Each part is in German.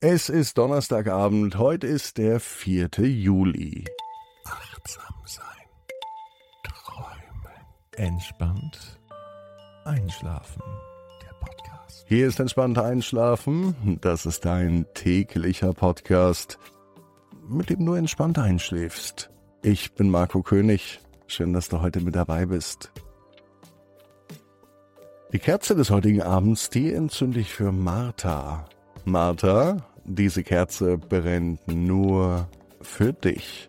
Es ist Donnerstagabend, heute ist der 4. Juli. Achtsam sein, träumen, entspannt einschlafen. Der Podcast. Hier ist entspannt einschlafen. Das ist dein täglicher Podcast, mit dem du entspannt einschläfst. Ich bin Marco König. Schön, dass du heute mit dabei bist. Die Kerze des heutigen Abends, die entzünde ich für Martha. Martha, diese Kerze brennt nur für dich.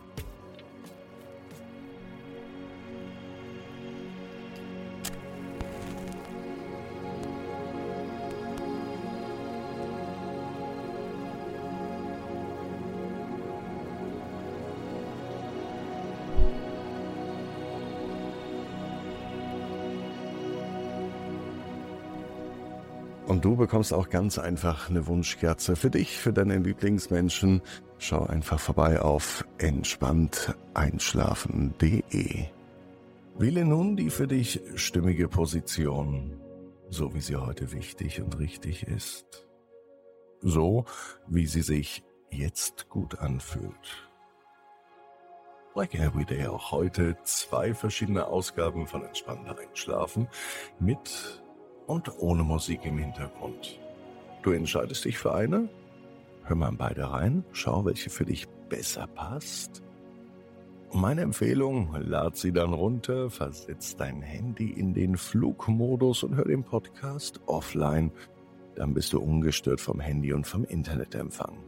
Und du bekommst auch ganz einfach eine Wunschkerze für dich, für deine Lieblingsmenschen. Schau einfach vorbei auf entspannteinschlafen.de. Wähle nun die für dich stimmige Position, so wie sie heute wichtig und richtig ist. So, wie sie sich jetzt gut anfühlt. Like Everyday auch heute 2 verschiedene Ausgaben von Entspannt Einschlafen mit und ohne Musik im Hintergrund. Du entscheidest dich für eine? Hör mal in beide rein, schau, welche für dich besser passt. Und meine Empfehlung, lad sie dann runter, versetz dein Handy in den Flugmodus und hör den Podcast offline. Dann bist du ungestört vom Handy und vom Internetempfang.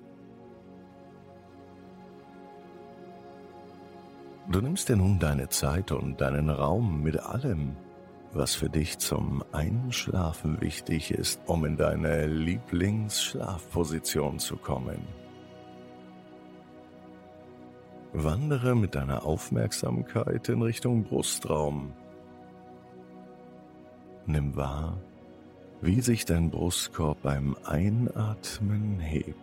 Du nimmst dir nun deine Zeit und deinen Raum mit allem, was für dich zum Einschlafen wichtig ist, um in deine Lieblingsschlafposition zu kommen. Wandere mit deiner Aufmerksamkeit in Richtung Brustraum. Nimm wahr, wie sich dein Brustkorb beim Einatmen hebt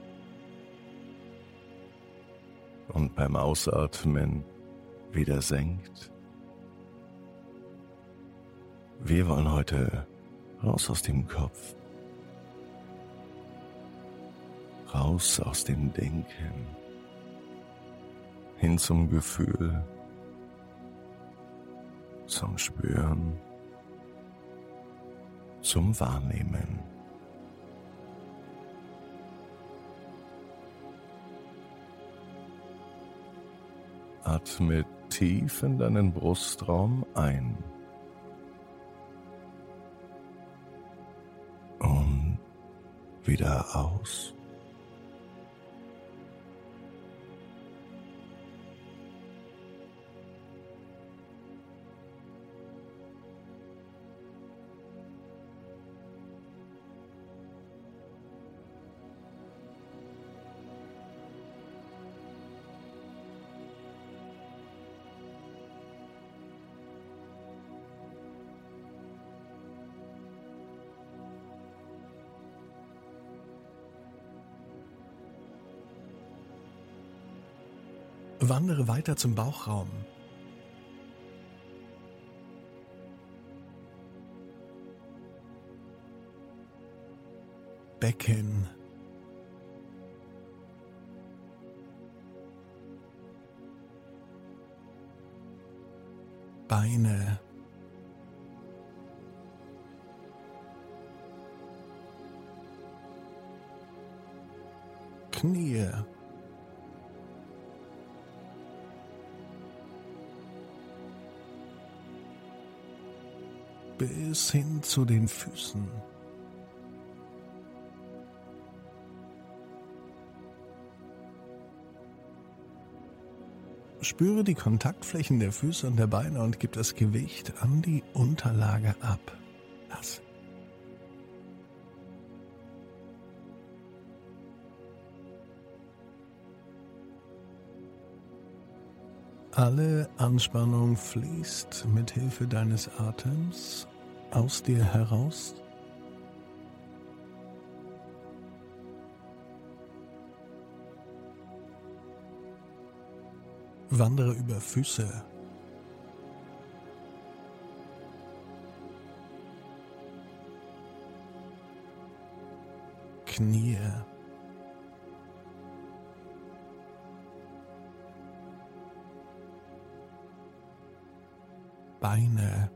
und beim Ausatmen wieder senkt. Wir wollen heute raus aus dem Kopf, raus aus dem Denken, hin zum Gefühl, zum Spüren, zum Wahrnehmen. Atme tief in deinen Brustraum ein. Und wieder aus. Wandere weiter zum Bauchraum. Becken. Beine. Knie. Bis hin zu den Füßen. Spüre die Kontaktflächen der Füße und der Beine und gib das Gewicht an die Unterlage ab. Lass. Alle Anspannung fließt mit Hilfe deines Atems aus dir heraus. Wandere über Füße. Knie. Beine,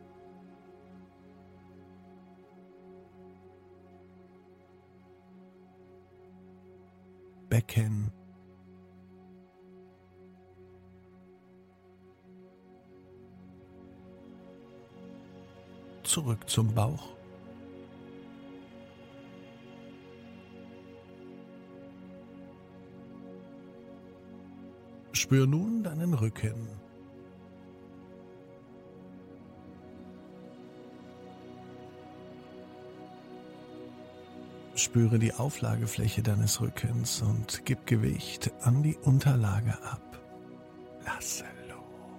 Becken, zurück zum Bauch, spür nun deinen Rücken. Spüre die Auflagefläche deines Rückens und gib Gewicht an die Unterlage ab. Lasse los.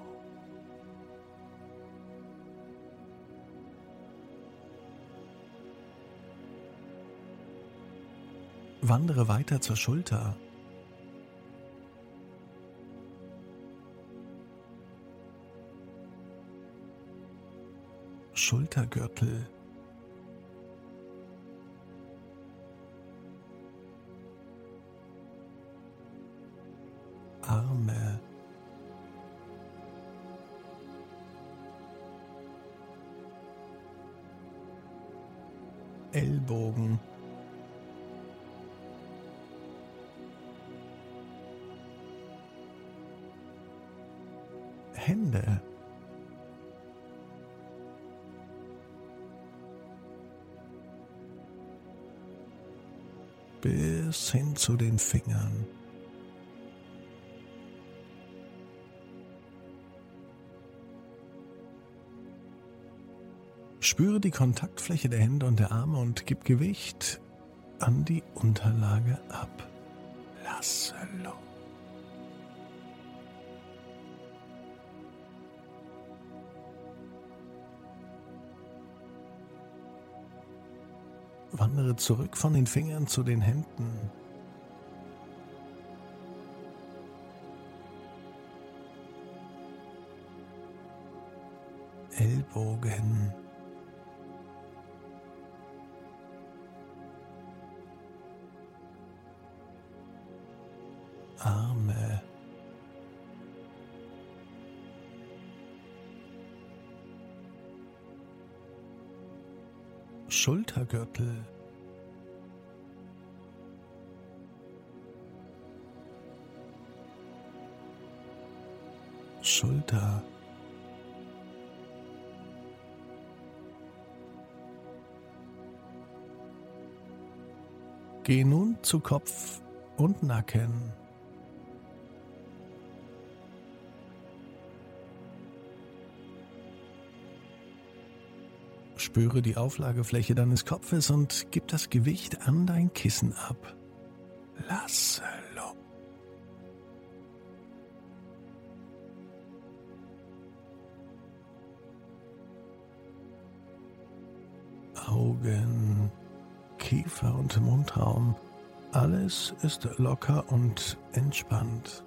Wandere weiter zur Schulter. Schultergürtel. Arme, Ellbogen, Hände, bis hin zu den Fingern. Spüre die Kontaktfläche der Hände und der Arme und gib Gewicht an die Unterlage ab. Lasse los. Wandere zurück von den Fingern zu den Händen. Ellbogen. Arme. Schultergürtel. Schulter. Geh nun zu Kopf und Nacken. Spüre die Auflagefläche deines Kopfes und gib das Gewicht an dein Kissen ab. Lasse los. Augen, Kiefer und Mundraum, alles ist locker und entspannt.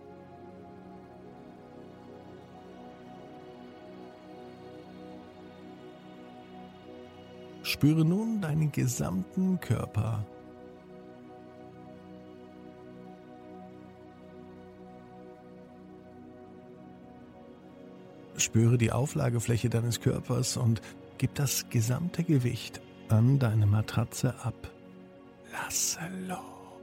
Spüre nun deinen gesamten Körper. Spüre die Auflagefläche deines Körpers und gib das gesamte Gewicht an deine Matratze ab. Lasse los.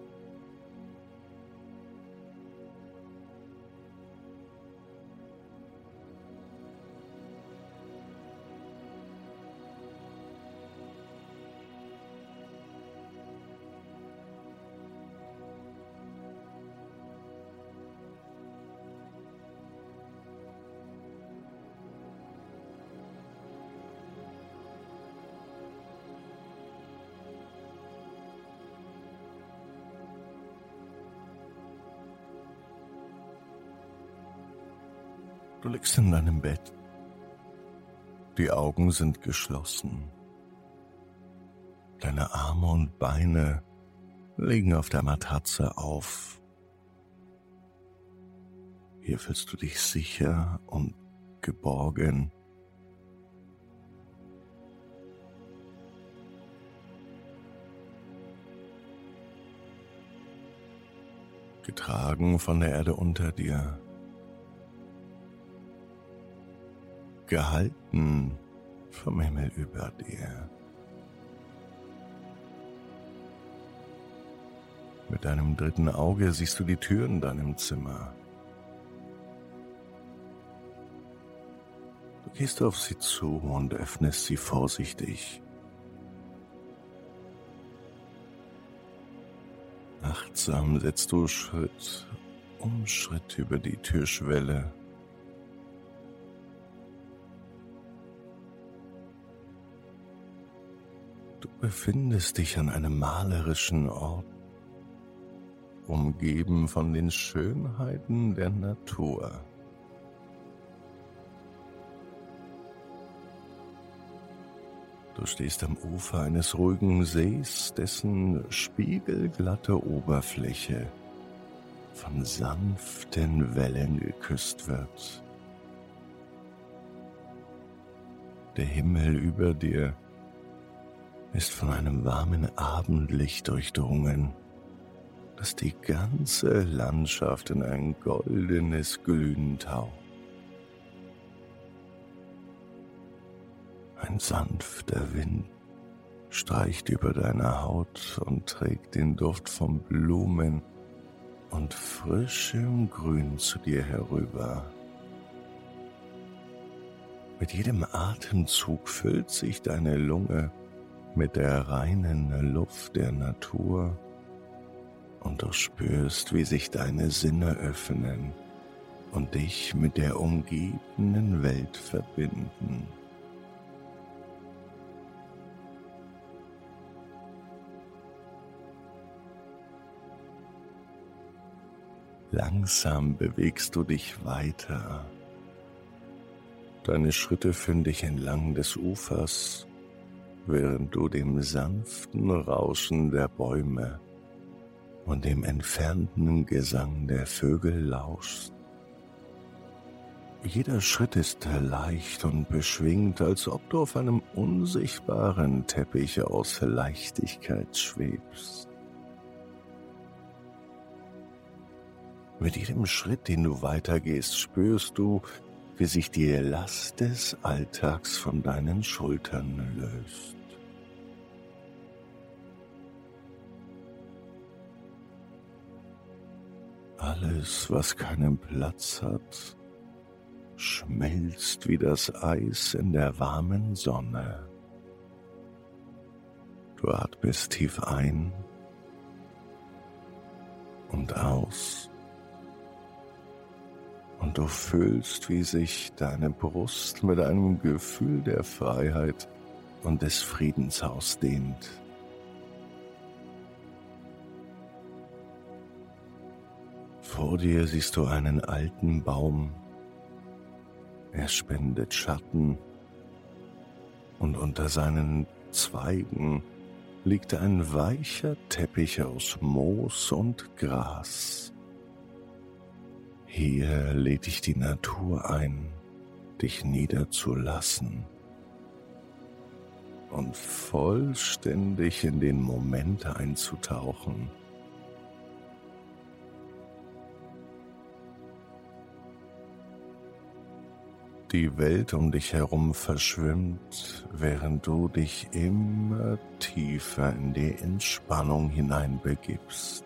Du liegst in deinem Bett. Die Augen sind geschlossen. Deine Arme und Beine liegen auf der Matratze auf. Hier fühlst du dich sicher und geborgen. Getragen von der Erde unter dir. gehalten vom Himmel über dir. Mit deinem dritten Auge siehst du die Tür in deinem Zimmer. Du gehst auf sie zu und öffnest sie vorsichtig. Achtsam setzt du Schritt um Schritt über die Türschwelle. Du befindest dich an einem malerischen Ort, umgeben von den Schönheiten der Natur. Du stehst am Ufer eines ruhigen Sees, dessen spiegelglatte Oberfläche von sanften Wellen geküsst wird. Der Himmel über dir ist von einem warmen Abendlicht durchdrungen, das die ganze Landschaft in ein goldenes Glühen taucht. Ein sanfter Wind streicht über deine Haut und trägt den Duft von Blumen und frischem Grün zu dir herüber. Mit jedem Atemzug füllt sich deine Lunge mit der reinen Luft der Natur und du spürst, wie sich deine Sinne öffnen und dich mit der umgebenden Welt verbinden. Langsam bewegst du dich weiter. Deine Schritte führen dich entlang des Ufers, während du dem sanften Rauschen der Bäume und dem entfernten Gesang der Vögel lauschst. Jeder Schritt ist leicht und beschwingt, als ob du auf einem unsichtbaren Teppich aus Leichtigkeit schwebst. Mit jedem Schritt, den du weitergehst, spürst du, wie sich die Last des Alltags von deinen Schultern löst. Alles, was keinen Platz hat, schmilzt wie das Eis in der warmen Sonne. Du atmest tief ein und aus. Und du fühlst, wie sich deine Brust mit einem Gefühl der Freiheit und des Friedens ausdehnt. Vor dir siehst du einen alten Baum. Er spendet Schatten und unter seinen Zweigen liegt ein weicher Teppich aus Moos und Gras. Hier lädt dich die Natur ein, dich niederzulassen und vollständig in den Moment einzutauchen. Die Welt um dich herum verschwimmt, während du dich immer tiefer in die Entspannung hineinbegibst.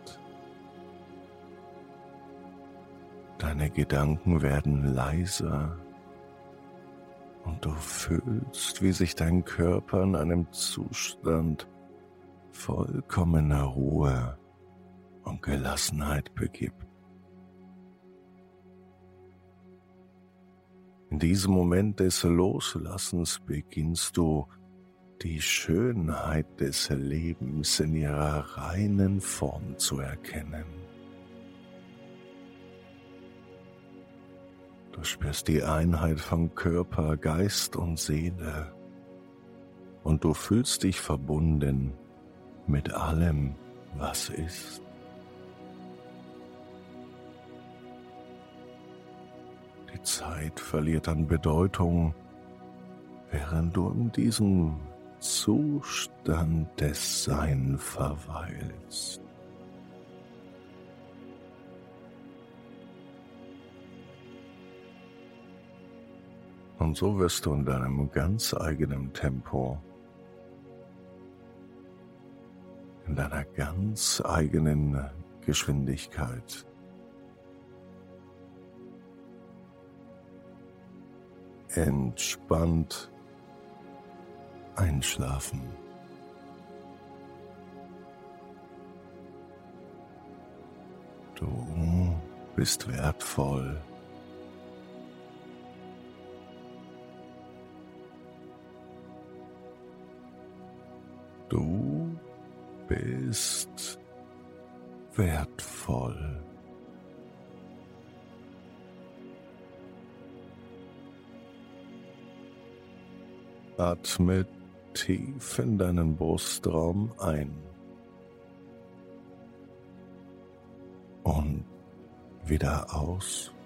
Deine Gedanken werden leiser und du fühlst, wie sich dein Körper in einem Zustand vollkommener Ruhe und Gelassenheit begibt. In diesem Moment des Loslassens beginnst du, die Schönheit des Lebens in ihrer reinen Form zu erkennen. Du spürst die Einheit von Körper, Geist und Seele und du fühlst dich verbunden mit allem, was ist. Die Zeit verliert an Bedeutung, während du in diesem Zustand des Sein verweilst. Und so wirst du in deinem ganz eigenen Tempo, in deiner ganz eigenen Geschwindigkeit entspannt einschlafen. Du bist wertvoll. Du bist wertvoll. Atme tief in deinen Brustraum ein und wieder aus.